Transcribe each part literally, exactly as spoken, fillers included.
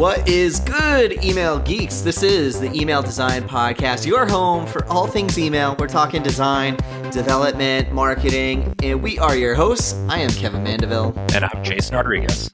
What is good, email geeks? This is the Email Design Podcast, your home for all things email. We're talking design, development, marketing, and we are your hosts. I am Kevin Mandeville. And I'm Jason Rodriguez.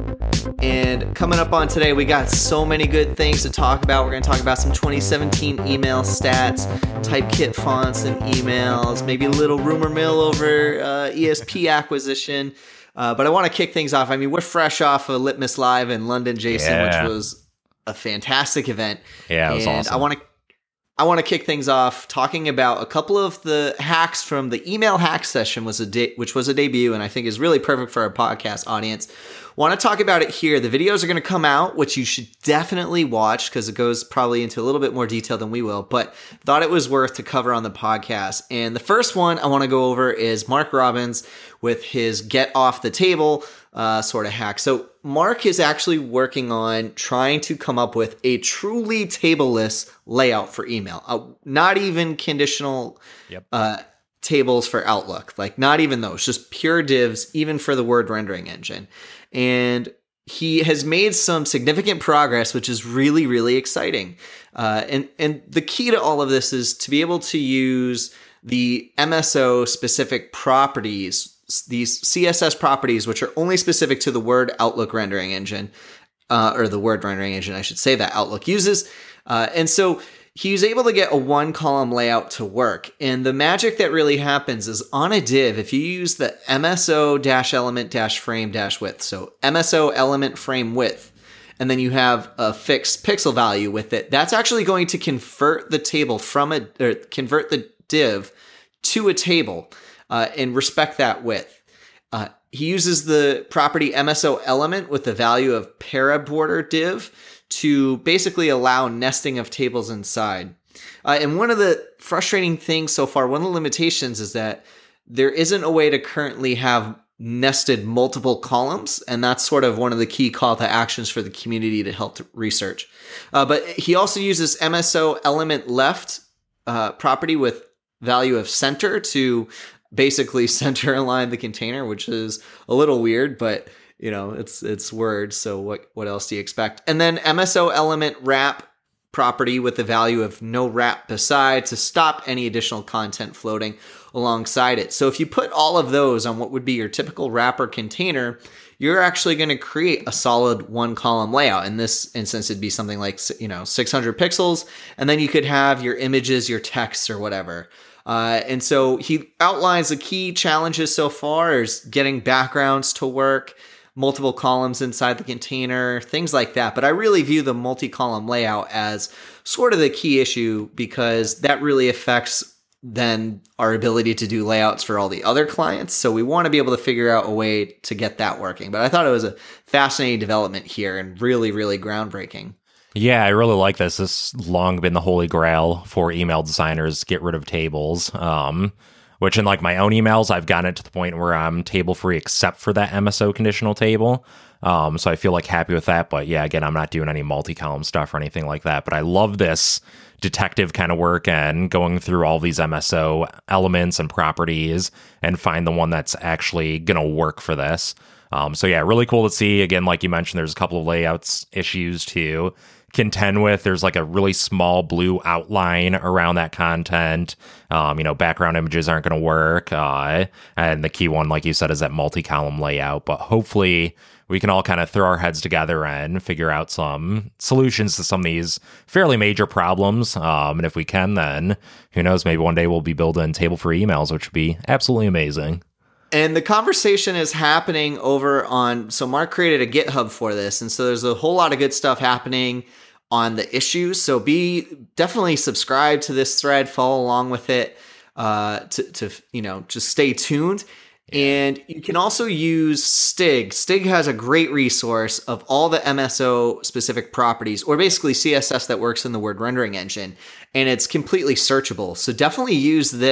And coming up on today, we got so many good things to talk about. We're going to talk about some twenty seventeen email stats, Typekit fonts and emails, maybe a little rumor mill over uh, E S P acquisition. Uh, but I want to kick things off. I mean, we're fresh off of Litmus Live in London, Jason, yeah. which was a fantastic event. Yeah, it was and awesome. I want to I want to kick things off talking about a couple of the hacks from the email hack session, was a de- which was a debut, and I think is really perfect for our podcast audience. Want to talk about it here. The videos are going to come out, which you should definitely watch because it goes probably into a little bit more detail than we will, but thought it was worth to cover on the podcast. And the first one I want to go over is Mark Robbins with his get off the table uh, sort of hack. So Mark is actually working on trying to come up with a truly tableless layout for email, uh, not even conditional Yep. uh, tables for Outlook, like not even those, just pure divs, even for the word rendering engine. And he has made some significant progress, which is really, really exciting. Uh, and, and the key to all of this is to be able to use the M S O specific properties, these C S S properties, which are only specific to the Word Outlook rendering engine, uh, or the Word rendering engine, I should say, that Outlook uses. Uh, and so he was able to get a one column layout to work. And the magic that really happens is on a div, if you use the M S O element frame width, so M S O element frame width, and then you have a fixed pixel value with it, that's actually going to convert the table from a, or convert the div to a table uh, and respect that width. Uh, he uses the property M S O element with the value of paraborder div to basically allow nesting of tables inside. Uh, and one of the frustrating things so far, one of the limitations is that there isn't a way to currently have nested multiple columns. And that's sort of one of the key call to actions for the community to help to research. Uh, but he also uses M S O element left uh, property with value of center to basically center align the container, which is a little weird, but you know, it's it's Word, so what what else do you expect? And then M S O element wrap property with the value of no wrap beside to stop any additional content floating alongside it. So if you put all of those on what would be your typical wrapper container, you're actually going to create a solid one column layout. In this instance, it'd be something like, you know, six hundred pixels, and then you could have your images, your text, or whatever. Uh, and so he outlines the key challenges so far is getting backgrounds to work, multiple columns inside the container, things like that. But I really view the multi-column layout as sort of the key issue because that really affects then our ability to do layouts for all the other clients. So we want to be able to figure out a way to get that working. But I thought it was a fascinating development here and really, really groundbreaking. Yeah, I really like this. This has long been the holy grail for email designers, get rid of tables. Um, which in like my own emails, I've gotten it to the point where I'm table free except for that M S O conditional table. Um, so I feel like happy with that. But yeah, again, I'm not doing any multi-column stuff or anything like that. But I love this detective kind of work and going through all these M S O elements and properties and find the one that's actually going to work for this. Um, so yeah, really cool to see. Again, like you mentioned, there's a couple of layouts issues to contend with. There's like a really small blue outline around that content. Um, you know, background images aren't going to work. Uh, and the key one, like you said, is that multi-column layout. But hopefully we can all kind of throw our heads together and figure out some solutions to some of these fairly major problems. Um, and if we can, then who knows, maybe one day we'll be building table-free emails, which would be absolutely amazing. And the conversation is happening over on, so Mark created a GitHub for this. And so there's a whole lot of good stuff happening on the issues. So be definitely subscribe to this thread, follow along with it, uh, to, to, you know, just stay tuned. And you can also use Stig. Stig has a great resource of all the M S O specific properties, or basically C S S that works in the Word rendering engine. And it's completely searchable. So definitely use this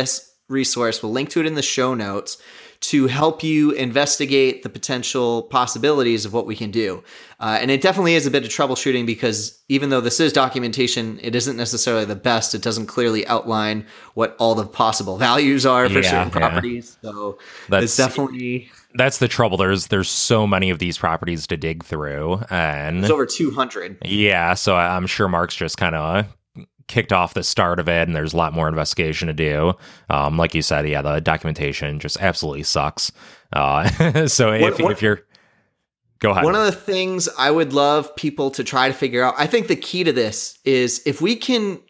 resource. We'll link to it in the show notes to help you investigate the potential possibilities of what we can do. Uh, and it definitely is a bit of troubleshooting because even though this is documentation, it isn't necessarily the best. It doesn't clearly outline what all the possible values are for Yeah, certain yeah. properties. So That's- it's definitely... That's the trouble. There's there's so many of these properties to dig through, and There's over two hundred. yeah, so I- I'm sure Mark's just kind of kicked off the start of it, and there's a lot more investigation to do. Um, like you said, yeah, the documentation just absolutely sucks. Uh, so if What- what- if you're, go ahead. One of the things I would love people to try to figure out, I think the key to this is if we can,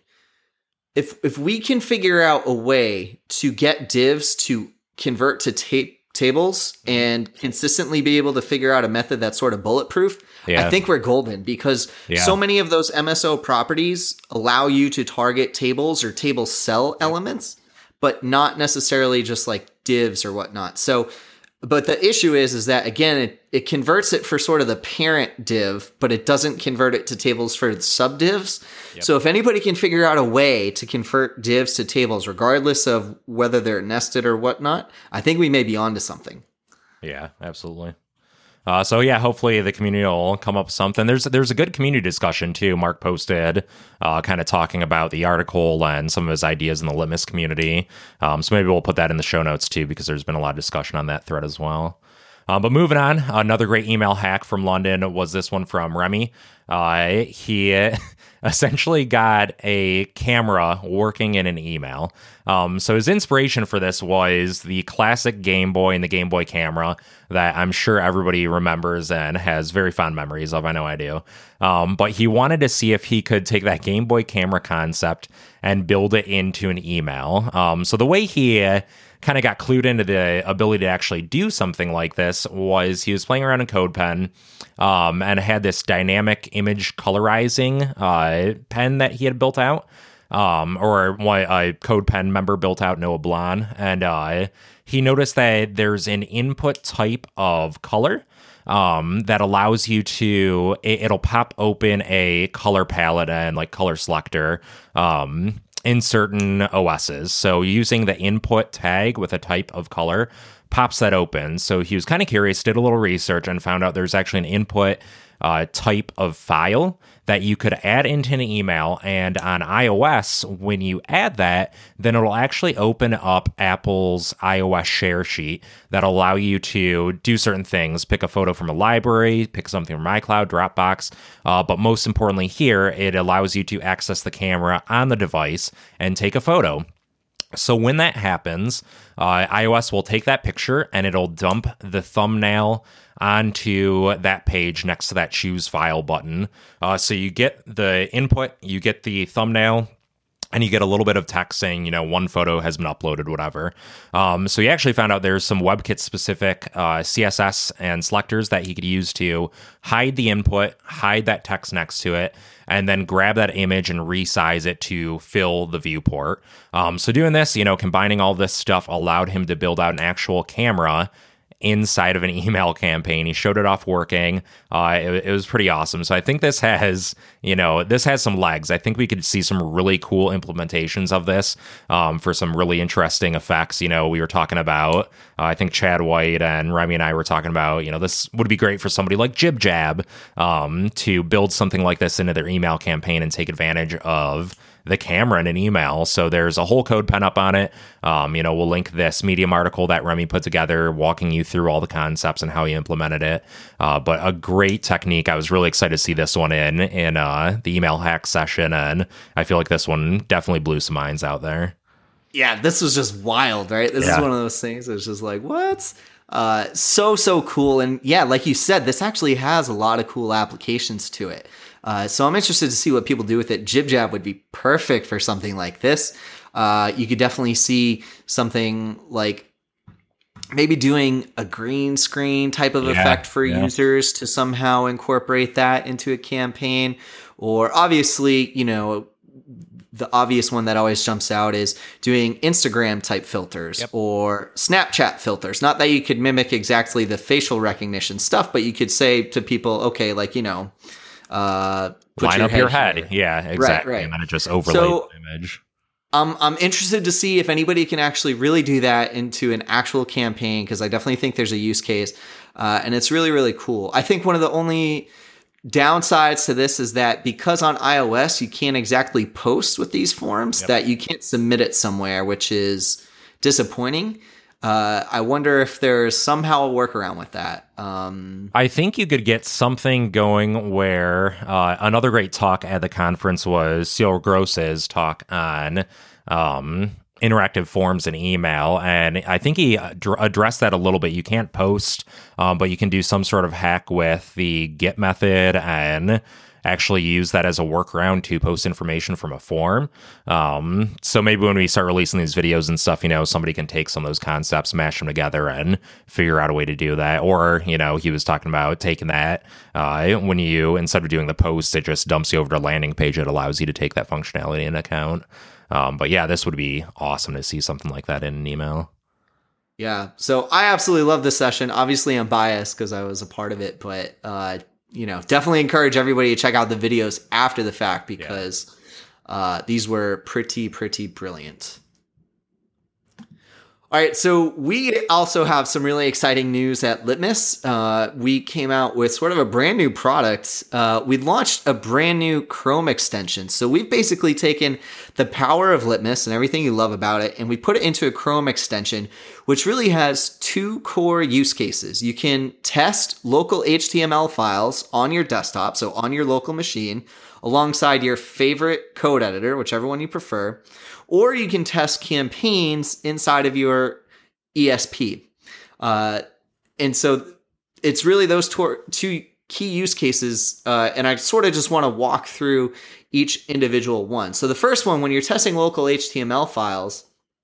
if if we can figure out a way to get divs to convert to tape tables and consistently be able to figure out a method that's sort of bulletproof, Yeah. I think we're golden because Yeah. so many of those M S O properties allow you to target tables or table cell elements, but not necessarily just like divs or whatnot. So, but the issue is, is that again, it, it converts it for sort of the parent div, but it doesn't convert it to tables for subdivs. Yep. So if anybody can figure out a way to convert divs to tables, regardless of whether they're nested or whatnot, I think we may be onto something. Yeah, absolutely. Uh, so yeah, hopefully the community will come up with something. There's there's a good community discussion too. Mark posted, uh, kind of talking about the article and some of his ideas in the Litmus community. Um, so maybe we'll put that in the show notes too, because there's been a lot of discussion on that thread as well. Um, but moving on, another great email hack from London was this one from Remy. Uh, he essentially got a camera working in an email. Um, so his inspiration for this was the classic Game Boy and the Game Boy camera that I'm sure everybody remembers and has very fond memories of. I know I do. Um, but he wanted to see if he could take that Game Boy camera concept and build it into an email. Um, so the way he uh, kind of got clued into the ability to actually do something like this was he was playing around in CodePen um, and had this dynamic image colorizing uh, pen that he had built out. Um, or what a CodePen member built out, Noah Blon, and uh, he noticed that there's an input type of color um, that allows you to, it, it'll pop open a color palette and like color selector um, in certain O Ss. So using the input tag with a type of color pops that open. So he was kind of curious, did a little research, and found out there's actually an input uh, type of file that you could add into an email. And on iOS, when you add that, then it'll actually open up Apple's iOS share sheet that'll allow you to do certain things, pick a photo from a library, pick something from iCloud, Dropbox. Uh, but most importantly here, it allows you to access the camera on the device and take a photo. So when that happens, uh, iOS will take that picture and it'll dump the thumbnail onto that page next to that choose file button. Uh, so you get the input, you get the thumbnail, and you get a little bit of text saying, you know, one photo has been uploaded, whatever. Um, so he actually found out there's some WebKit specific uh, C S S and selectors that he could use to hide the input, hide that text next to it, and then grab that image and resize it to fill the viewport. Um, so doing this, you know, combining all this stuff allowed him to build out an actual camera inside of an email campaign. He showed it off working. Uh, it, it was pretty awesome. So I think this has, you know, this has some legs. I think we could see some really cool implementations of this um, for some really interesting effects. You know, we were talking about, uh, I think Chad White and Remy and I were talking about, you know, this would be great for somebody like JibJab um, to build something like this into their email campaign and take advantage of the camera in an email. So there's a whole code pen up on it. Um, you know, we'll link this Medium article that Remy put together, walking you through all the concepts and how he implemented it. Uh, but a great technique. I was really excited to see this one in in uh, the email hack session, and I feel like this one definitely blew some minds out there. Yeah, this was just wild, right? This Yeah. is one of those things that's just like, what? Uh, so, so cool. And yeah, like you said, this actually has a lot of cool applications to it. Uh, so I'm interested to see what people do with it. JibJab would be perfect for something like this. Uh, you could definitely see something like maybe doing a green screen type of Yeah, effect for yeah. users to somehow incorporate that into a campaign. Or obviously, you know, the obvious one that always jumps out is doing Instagram type filters Yep. or Snapchat filters. Not that you could mimic exactly the facial recognition stuff, but you could say to people, okay, like, you know, uh, put Line your up your head head. here. Yeah, exactly. right. And then it just overlays So- the image. Um, I'm interested to see if anybody can actually really do that into an actual campaign, because I definitely think there's a use case, uh, and it's really, really cool. I think one of the only downsides to this is that because on iOS you can't exactly post with these forms, yep. that you can't submit it somewhere, which is disappointing. Uh, I wonder if there's somehow a workaround with that. Um, I think you could get something going where uh, another great talk at the conference was Cyril Gross's talk on um, interactive forms and email. And I think he ad- addressed that a little bit. You can't post, um, but you can do some sort of hack with the get method and actually use that as a workaround to post information from a form. Um, so maybe when we start releasing these videos and stuff, you know, somebody can take some of those concepts, mash them together and figure out a way to do that. Or, you know, he was talking about taking that uh, when you, instead of doing the post, it just dumps you over to a landing page that allows you to take that functionality in account. Um, but yeah, this would be awesome to see something like that in an email. Yeah. So I absolutely love this session. Obviously I'm biased because I was a part of it, but, uh, you know, definitely encourage everybody to check out the videos after the fact, because yeah. uh, these were pretty, pretty brilliant. All right, so we also have some really exciting news at Litmus. Uh, we came out with sort of a brand new product. Uh, we launched a brand new Chrome extension. So we've basically taken the power of Litmus and everything you love about it, and we put it into a Chrome extension, which really has two core use cases. You can test local H T M L files on your desktop, so on your local machine, alongside your favorite code editor, whichever one you prefer. Or you can test campaigns inside of your E S P. Uh, and so it's really those tor- two key use cases. Uh, and I sort of just want to walk through each individual one. So the first one, when you're testing local H T M L files,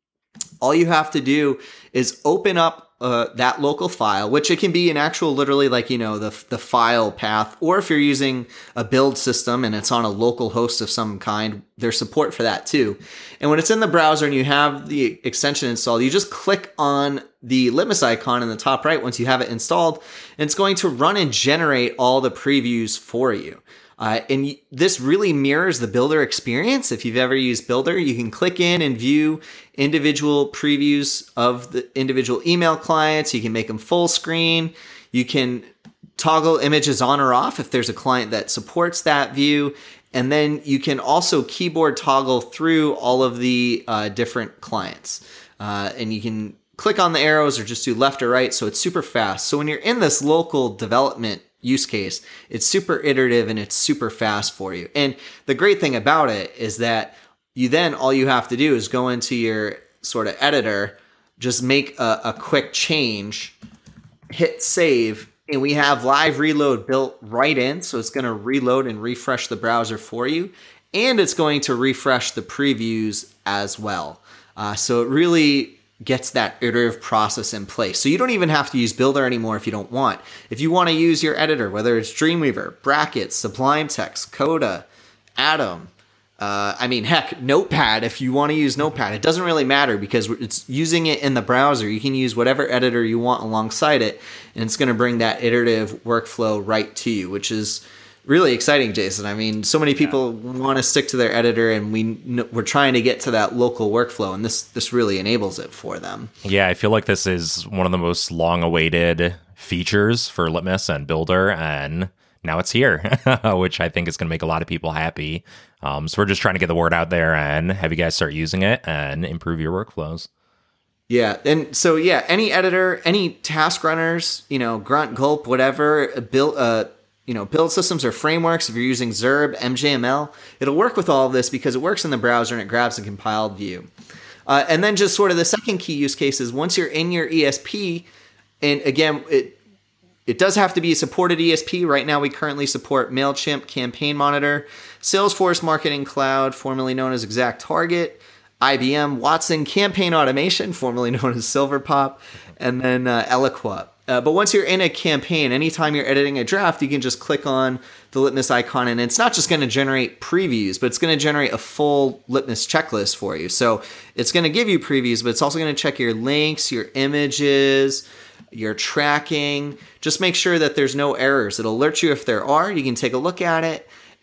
all you have to do is open up uh, that local file, which it can be an actual, literally like, you know, the the file path, or if you're using a build system and it's on a local host of some kind, there's support for that too. And when it's in the browser and you have the extension installed, you just click on the Litmus icon in the top right once you have it installed, and it's going to run and generate all the previews for you. Uh, and y- this really mirrors the Builder experience. If you've ever used Builder, you can click in and view individual previews of the individual email clients. You can make them full screen. You can toggle images on or off if there's a client that supports that view. And then you can also keyboard toggle through all of the uh, different clients. Uh, and you can click on the arrows or just do left or right. So it's super fast. So when you're in this local development use case, it's super iterative and it's super fast for you. And the great thing about it is that you then, all you have to do is go into your sort of editor, just make a, a quick change, hit save, and we have live reload built right in. So it's going to reload and refresh the browser for you. And it's going to refresh the previews as well. Uh, so it really gets that iterative process in place. So you don't even have to use Builder anymore if you don't want. If you want to use your editor, whether it's Dreamweaver, Brackets, Sublime Text, Coda, Atom, uh, I mean, heck, Notepad, if you want to use Notepad, it doesn't really matter because it's using it in the browser. You can use whatever editor you want alongside it, and it's going to bring that iterative workflow right to you, which is really exciting, Jason. I mean, so many people yeah. want to stick to their editor, and we we're trying to get to that local workflow, and this this really enables it for them. Yeah, I feel like this is one of the most long-awaited features for Litmus and Builder, and now it's here, which I think is going to make a lot of people happy. Um, so we're just trying to get the word out there and have you guys start using it and improve your workflows. Yeah, and so yeah, any editor, any task runners, you know, Grunt, Gulp, whatever, build uh you know, build systems or frameworks, if you're using Zurb, M J M L, it'll work with all of this because it works in the browser and it grabs a compiled view. Uh, and then just sort of the second key use case is once you're in your E S P, and again, it it does have to be a supported E S P. Right now, we currently support MailChimp, Campaign Monitor, Salesforce Marketing Cloud, formerly known as ExactTarget, I B M Watson Campaign Automation, formerly known as Silverpop, and then uh, Eloqua. Uh, but once you're in a campaign, anytime you're editing a draft, you can just click on the Litmus icon, and it's not just going to generate previews, but it's going to generate a full Litmus checklist for you. So it's going to give you previews, but it's also going to check your links, your images, your tracking. Just make sure that there's no errors. It'll alert you if there are. You can take a look at it,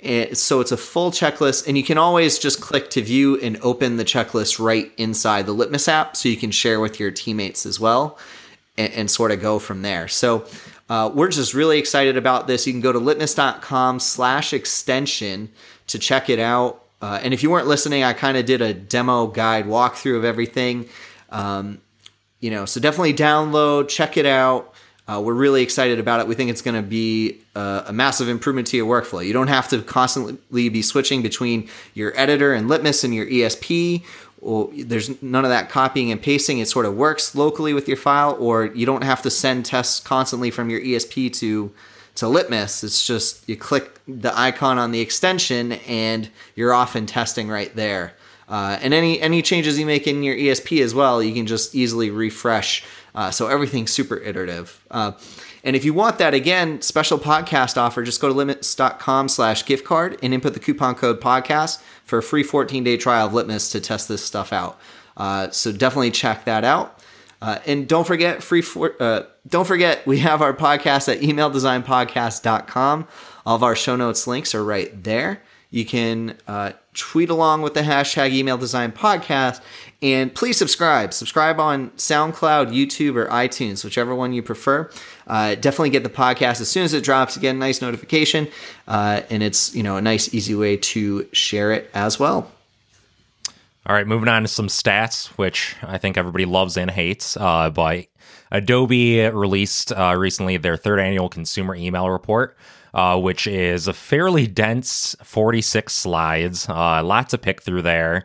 And so it's a full checklist, and you can always just click to view and open the checklist right inside the Litmus app, so you can share with your teammates as well, and, and sort of go from there. So uh, we're just really excited about this. You can go to litmus.com slash extension to check it out. Uh, and if you weren't listening, I kind of did a demo guide walkthrough of everything. Um, you know, so definitely download, check it out. Uh, we're really excited about it. We think it's going to be a, a massive improvement to your workflow. You don't have to constantly be switching between your editor and Litmus and your E S P. Or there's none of that copying and pasting. It sort of works locally with your file, or you don't have to send tests constantly from your E S P to to Litmus. It's just you click the icon on the extension and you're off and testing right there. Uh, and any any changes you make in your E S P as well, you can just easily refresh. Uh, so everything's super iterative. Uh, and if you want that, again, special podcast offer, just go to litmus.com slash gift card and input the coupon code podcast for a free fourteen-day trial of Litmus to test this stuff out. Uh, so definitely check that out. Uh, and don't forget, free for, uh, don't forget, we have our podcast at email design podcast dot com. All of our show notes links are right there. You can uh, tweet along with the hashtag email design podcast, and please subscribe. Subscribe on SoundCloud, YouTube, or iTunes, whichever one you prefer. Uh, definitely get the podcast as soon as it drops. You get a nice notification, uh, and it's you know a nice, easy way to share it as well. All right, moving on to some stats, which I think everybody loves and hates. Uh, but Adobe released uh, recently their third annual consumer email report, uh, which is a fairly dense forty-six slides. Uh, lot to pick through there.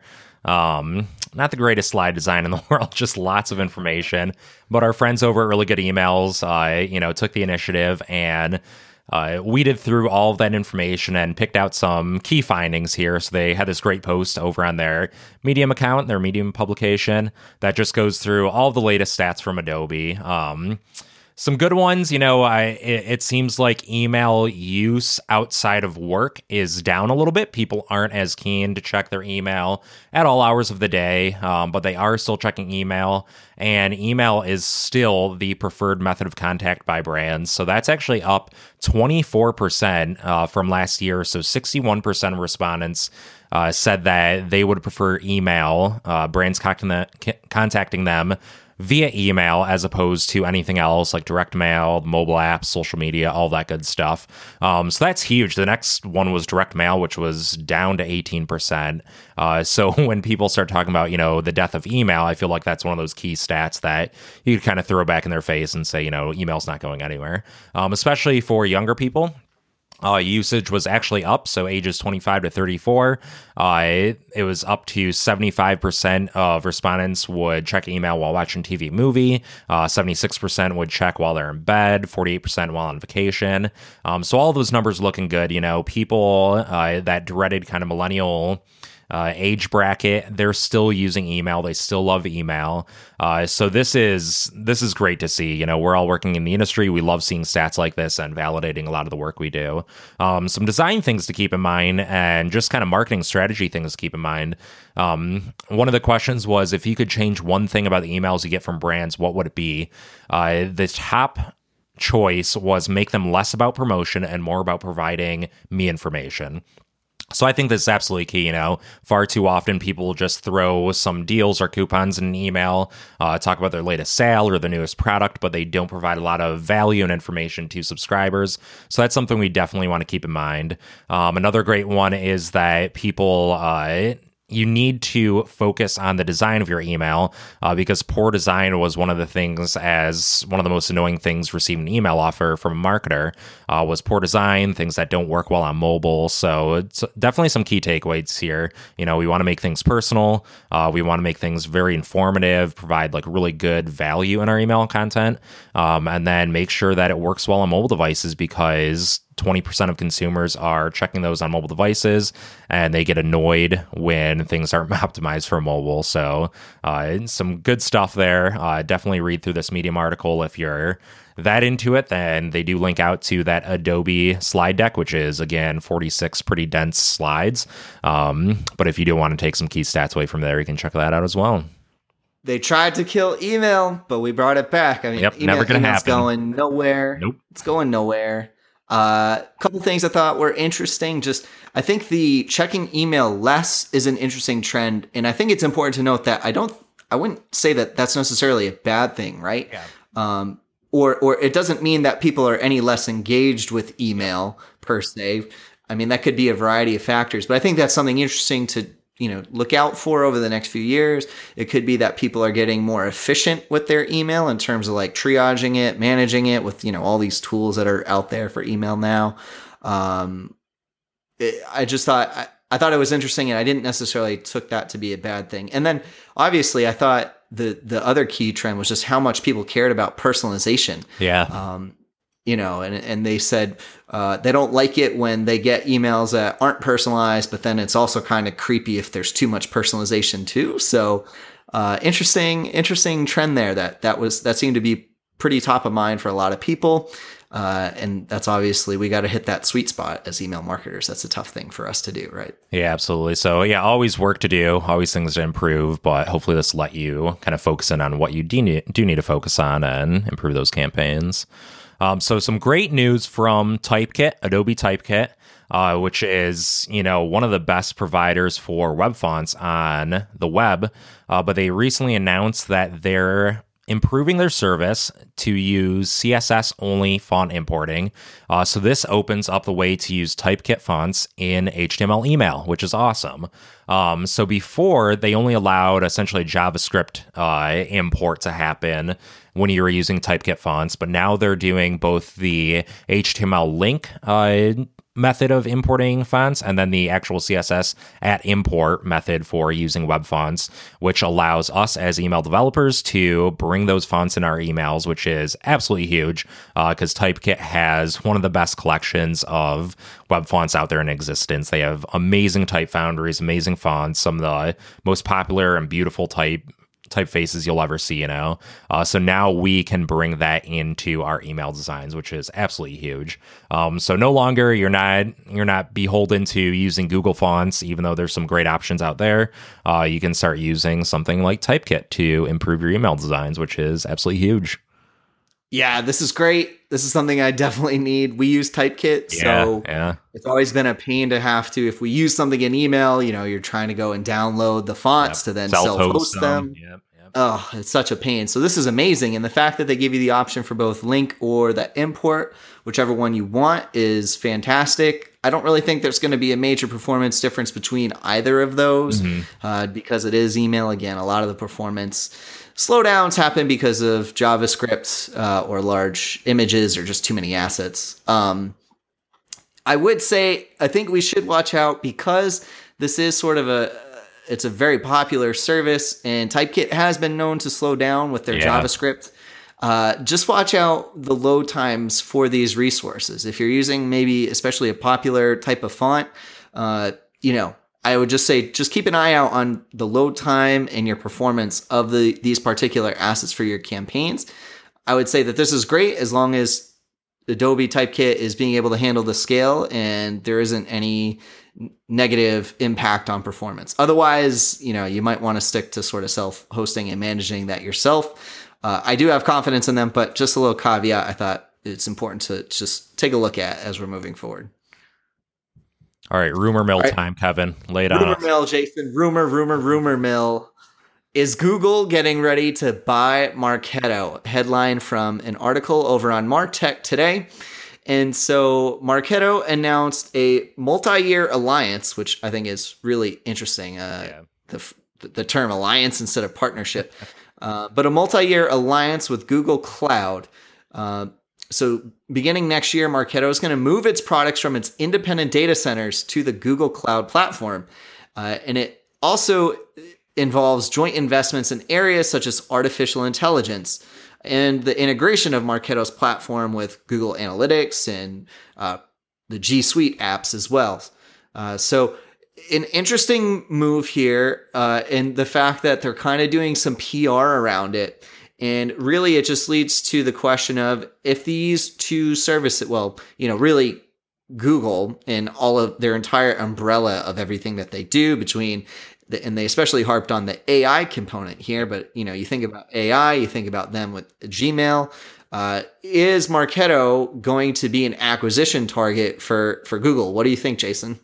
Um, not the greatest slide design in the world, just lots of information. But our friends over at Really Good Emails, uh, you know, took the initiative and Uh, weeded through all of that information and picked out some key findings here. So they had this great post over on their Medium account, their Medium publication, that just goes through all the latest stats from Adobe. Um, some good ones, you know, I it, it seems like email use outside of work is down a little bit. People aren't as keen to check their email at all hours of the day, um, but they are still checking email. And email is still the preferred method of contact by brands. So that's actually up twenty-four percent uh, from last year. So sixty-one percent of respondents uh, said that they would prefer email, uh, brands contacting them via email as opposed to anything else like direct mail, mobile apps, social media, all that good stuff. Um, so that's huge. The next one was direct mail, which was down to eighteen percent. Uh, so when people start talking about, you know, the death of email, I feel like that's one of those key stats that you could kind of throw back in their face and say, you know, email's not going anywhere, um, especially for younger people. Uh, usage was actually up, so ages twenty-five to thirty-four, uh, it, it was up to seventy-five percent of respondents would check email while watching T V movie, uh, seventy-six percent would check while they're in bed, forty-eight percent while on vacation. Um, so all those numbers looking good. You know, people, uh, that dreaded kind of millennial Uh, age bracket, they're still using email. They still love email. Uh, so this is this is great to see. You know, we're all working in the industry. We love seeing stats like this and validating a lot of the work we do. Um, some design things to keep in mind and just kind of marketing strategy things to keep in mind. Um, one of the questions was, if you could change one thing about the emails you get from brands, what would it be? Uh, the top choice was make them less about promotion and more about providing me information. So I think this is absolutely key. You know, far too often people just throw some deals or coupons in an email, uh, talk about their latest sale or the newest product, but they don't provide a lot of value and information to subscribers. So that's something we definitely want to keep in mind. Um, another great one is that people, uh, you need to focus on the design of your email, uh, because poor design was one of the things, as one of the most annoying things receiving an email offer from a marketer, uh, was poor design, things that don't work well on mobile. So it's definitely some key takeaways here. You know, we want to make things personal. Uh, we want to make things very informative, provide like really good value in our email content, um, and then make sure that it works well on mobile devices, because twenty percent of consumers are checking those on mobile devices, and they get annoyed when things aren't optimized for mobile. So uh, some good stuff there. Uh, definitely read through this Medium article if you're that into it. Then they do link out to that Adobe slide deck, which is, again, forty-six pretty dense slides. Um, but if you do want to take some key stats away from there, you can check that out as well. They tried to kill email, but we brought it back. I mean, yep, email, never going to happen. It's going nowhere. Nope. It's going nowhere. Uh, a couple things I thought were interesting. Just, I think the checking email less is an interesting trend. And I think it's important to note that I don't, I wouldn't say that that's necessarily a bad thing, right? Yeah. Um, or, or it doesn't mean that people are any less engaged with email per se. I mean, that could be a variety of factors, but I think that's something interesting to, you know, look out for over the next few years. It could be that people are getting more efficient with their email in terms of like triaging it, managing it with, you know, all these tools that are out there for email now. Um, it, I just thought, I, I thought it was interesting, and I didn't necessarily took that to be a bad thing. And then obviously I thought the, the other key trend was just how much people cared about personalization. Yeah. Um, you know, and, and they said uh, they don't like it when they get emails that aren't personalized, but then it's also kind of creepy if there's too much personalization too. So uh, interesting, interesting trend there that that was that seemed to be pretty top of mind for a lot of people. Uh, and that's obviously, we got to hit that sweet spot as email marketers. That's a tough thing for us to do, right? Yeah, absolutely. So yeah, always work to do, always things to improve, but hopefully this let you kind of focus in on what you do need, do need to focus on and improve those campaigns. Um, so some great news from Typekit, Adobe Typekit, uh, which is, you know, one of the best providers for web fonts on the web. Uh, but they recently announced that they're improving their service to use C S S only font importing. Uh, so this opens up the way to use Typekit fonts in H T M L email, which is awesome. Um, so before, they only allowed essentially JavaScript uh, import to happen when you were using Typekit fonts, but now they're doing both the H T M L link uh, method of importing fonts and then the actual C S S at import method for using web fonts, which allows us as email developers to bring those fonts in our emails, which is absolutely huge because uh, Typekit has one of the best collections of web fonts out there in existence. They have amazing type foundries, amazing fonts, some of the most popular and beautiful type typefaces you'll ever see, you know. Uh, so now we can bring that into our email designs, which is absolutely huge. Um, so no longer you're not you're not beholden to using Google fonts, even though there's some great options out there. Uh, you can start using something like Typekit to improve your email designs, which is absolutely huge. Yeah, this is great. This is something I definitely need. We use Typekit, Yeah, so yeah. it's always been a pain to have to, if we use something in email, you know, you're trying to go and download the fonts Yep. to then Self-host self-host them. them. Yep, yep. Oh, it's such a pain. So this is amazing. And the fact that they give you the option for both link or the import, whichever one you want, is fantastic. I don't really think there's going to be a major performance difference between either of those Mhm. uh, because it is email. Again, a lot of the performance slowdowns happen because of JavaScript uh, or large images or just too many assets. Um, I would say I think we should watch out because this is sort of a it's a very popular service, and Typekit has been known to slow down with their Yeah. JavaScript. Uh, just watch out the load times for these resources. If you're using maybe especially a popular type of font, uh, you know, I would just say just keep an eye out on the load time and your performance of the these particular assets for your campaigns. I would say that this is great as long as Adobe Typekit is being able to handle the scale and there isn't any negative impact on performance. Otherwise, you know, you might want to stick to sort of self-hosting and managing that yourself. Uh, I do have confidence in them, but just a little caveat, I thought it's important to just take a look at as we're moving forward. All right, rumor mill right. time, Kevin. Lay it on Rumor us. mill, Jason. Rumor, rumor, rumor mill. Is Google getting ready to buy Marketo? Headline from an article over on MarTech today. And so Marketo announced a multi-year alliance, which I think is really interesting. Uh, Yeah. the, the term alliance instead of partnership, uh, but a multi-year alliance with Google Cloud. Uh, so beginning next year, Marketo is going to move its products from its independent data centers to the Google Cloud platform. Uh, and it also involves joint investments in areas such as artificial intelligence and the integration of Marketo's platform with Google Analytics and uh, the G Suite apps as well. Uh, so an interesting move here, uh, and the fact that they're kind of doing some P R around it. And really, it just leads to the question of if these two services, well, you know, really Google and all of their entire umbrella of everything that they do between the, and they especially harped on the A I component here, but you know, you think about A I, you think about them with Gmail, Uh, is Marketo going to be an acquisition target for, for Google? What do you think, Jason?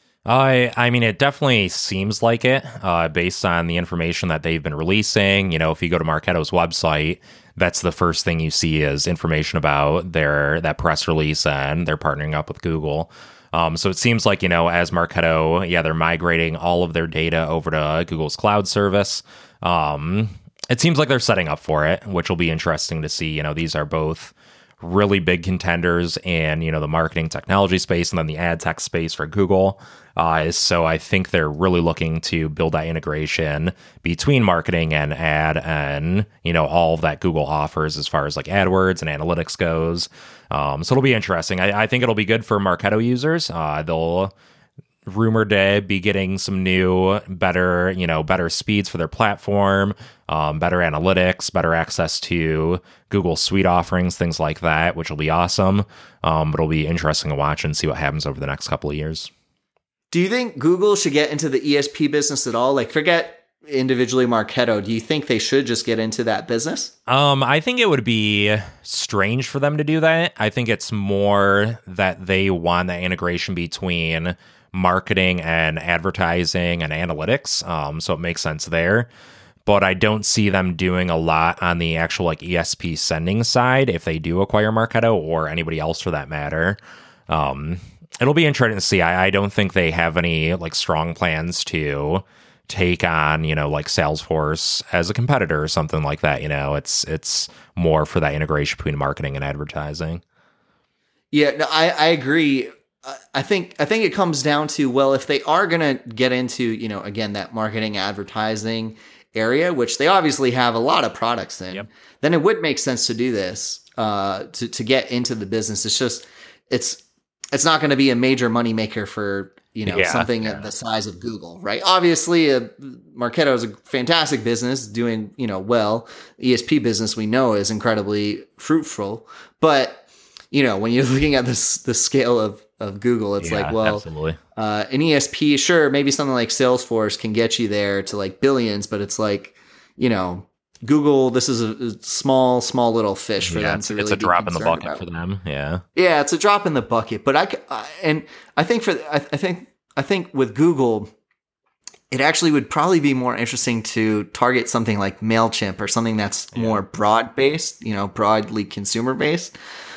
I I mean, it definitely seems like it, uh, based on the information that they've been releasing. You know, if you go to Marketo's website, that's the first thing you see is information about their that press release, and they're partnering up with Google. Um, so it seems like, you know, as Marketo, yeah, they're migrating all of their data over to Google's cloud service. Um, it seems like they're setting up for it, which will be interesting to see. You know, these are both really big contenders in, you know, the marketing technology space and then the ad tech space for Google. Uh, so I think they're really looking to build that integration between marketing and ad and, you know, all of that Google offers as far as like AdWords and analytics goes. Um, so it'll be interesting. I, I think it'll be good for Marketo users. Uh, they'll rumored to be getting some new, better, you know, better speeds for their platform, um, better analytics, better access to Google Suite offerings, things like that, which will be awesome. Um, but it'll be interesting to watch and see what happens over the next couple of years. Do you think Google should get into the E S P business at all? Like, forget individually Marketo. Do you think they should just get into that business? Um, I think it would be strange for them to do that. I think it's more that they want that integration between marketing and advertising and analytics. Um, so it makes sense there. But I don't see them doing a lot on the actual like E S P sending side if they do acquire Marketo or anybody else for that matter. Um, it'll be interesting to see. I, I don't think they have any like strong plans to take on, you know, like Salesforce as a competitor or something like that. You know, it's it's more for that integration between marketing and advertising. Yeah, no, I, I agree. I think I think it comes down to, well, if they are going to get into, you know, again, that marketing advertising area, which they obviously have a lot of products in, yep. then it would make sense to do this, uh, to, to get into the business. It's just, it's, it's not going to be a major moneymaker for, you know, yeah, something yeah. the size of Google, right? Obviously, uh, Marketo is a fantastic business doing, you know, well. E S P business we know is incredibly fruitful, but, you know, when you're looking at this, the scale of, of Google, it's yeah, like, well, absolutely. Uh, an E S P, sure, maybe something like Salesforce can get you there to like billions, but it's like, you know, Google, this is a, a small, small little fish for yeah, them it's, to really it's a be drop in the bucket about. for them. Yeah. Yeah, it's a drop in the bucket. But I, I and I think for, I, I think, I think with Google, it actually would probably be more interesting to target something like MailChimp or something that's yeah. more broad based, you know, broadly consumer based.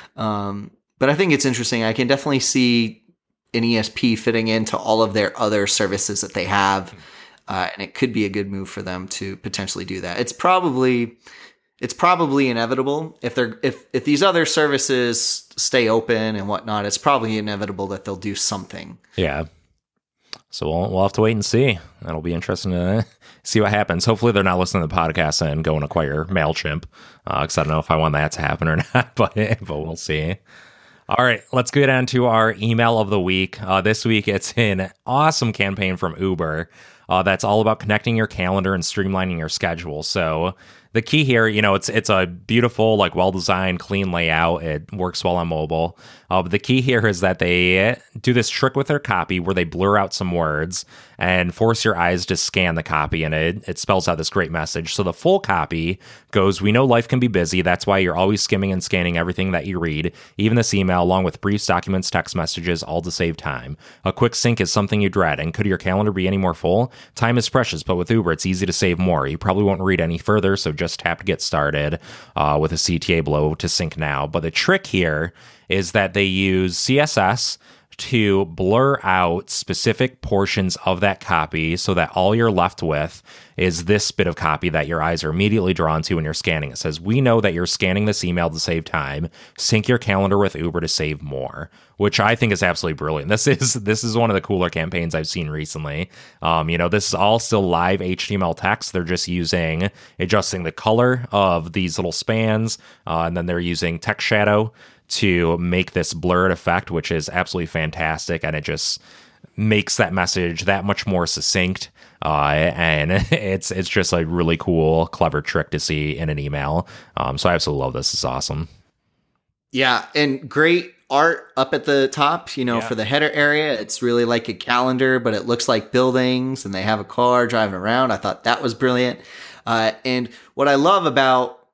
Um, but I think it's interesting. I can definitely see an E S P fitting into all of their other services that they have. Uh, and it could be a good move for them to potentially do that. It's probably, it's probably inevitable if they're, if, if these other services stay open and whatnot, it's probably inevitable that they'll do something. Yeah. So we'll, we'll have to wait and see. That'll be interesting to see what happens. Hopefully they're not listening to the podcast and go and acquire MailChimp. Uh, cause I don't know if I want that to happen or not, but, but we'll see. All right, let's get on to our email of the week. Uh, this week, it's an awesome campaign from Uber uh, that's all about connecting your calendar and streamlining your schedule. So the key here, you know, it's it's a beautiful, like well-designed, clean layout. It works well on mobile. Uh, but the key here is that they do this trick with their copy where they blur out some words and force your eyes to scan the copy, and it, it spells out this great message. So the full copy goes, "We know life can be busy. That's why you're always skimming and scanning everything that you read, even this email, along with briefs, documents, text messages, all to save time. A quick sync is something you dread, and could your calendar be any more full? Time is precious, but with Uber, it's easy to save more. You probably won't read any further, so just tap to get started uh, with a C T A below to sync now." But the trick here is that they use C S S to blur out specific portions of that copy so that all you're left with is this bit of copy that your eyes are immediately drawn to when you're scanning. It says, "We know that you're scanning this email to save time. Sync your calendar with Uber to save more," which I think is absolutely brilliant. This is this is one of the cooler campaigns I've seen recently. Um, you know, this is all still live H T M L text. They're just using, adjusting the color of these little spans, uh, and then they're using text shadow to make this blurred effect, which is absolutely fantastic. And it just makes that message that much more succinct. Uh, and it's it's just a really cool, clever trick to see in an email. Um, so I absolutely love this. It's awesome. Yeah, and great art up at the top, you know, yeah. for the header area. It's really like a calendar, but it looks like buildings, and they have a car driving around. I thought that was brilliant. Uh, and what I love about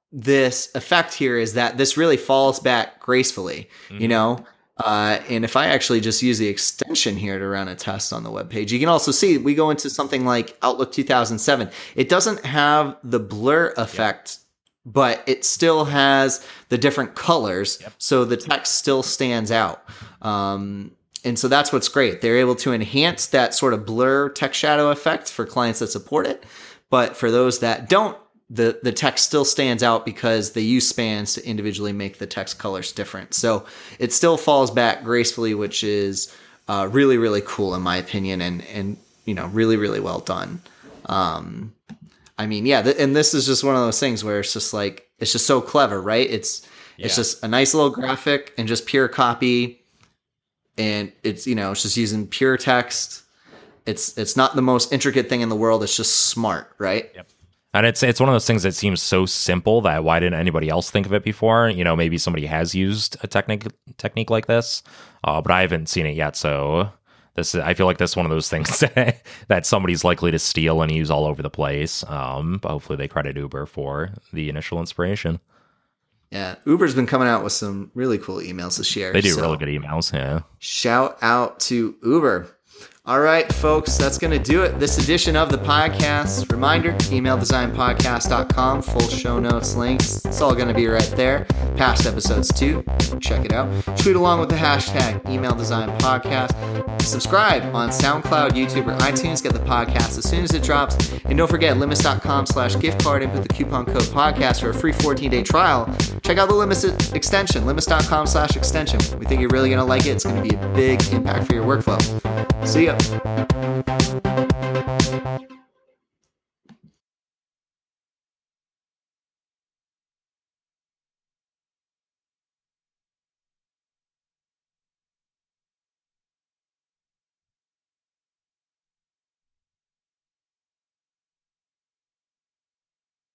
this effect here is that this really falls back gracefully, mm-hmm. you know? Uh, and if I actually just use the extension here to run a test on the webpage, you can also see we go into something like Outlook two thousand seven. It doesn't have the blur effect, yep. but it still has the different colors. Yep. So the text still stands out. Um, and so that's what's great. They're able to enhance that sort of blur text shadow effect for clients that support it. But for those that don't, the, the text still stands out because they use spans to individually make the text colors different. So it still falls back gracefully, which is uh, really, really cool in my opinion, and, and you know, really, really well done. Um, I mean, yeah, th- and this is just one of those things where it's just like, it's just so clever, right? It's yeah. It's just a nice little graphic and just pure copy, and it's, you know, it's just using pure text. It's it's not the most intricate thing in the world. It's just smart, right? Yep. And it's it's one of those things that seems so simple that why didn't anybody else think of it before? You know, maybe somebody has used a technique technique like this, uh, but I haven't seen it yet. So this I feel like this is one of those things that, that somebody's likely to steal and use all over the place. Um, but hopefully they credit Uber for the initial inspiration. Yeah, Uber's been coming out with some really cool emails this year. They do so really good emails, yeah. Shout out to Uber. All right, folks, that's going to do it. This edition of the podcast. Reminder, email design podcast dot com, full show notes, links. It's all going to be right there. Past episodes too. Check it out. Tweet along with the hashtag email design podcast. Subscribe on SoundCloud, YouTube, or iTunes. Get the podcast as soon as it drops. And don't forget, limits dot com slash gift card. Input the coupon code podcast for a free fourteen day trial. Check out the Limits extension, limits dot com slash extension. We think you're really going to like it. It's going to be a big impact for your workflow. See ya.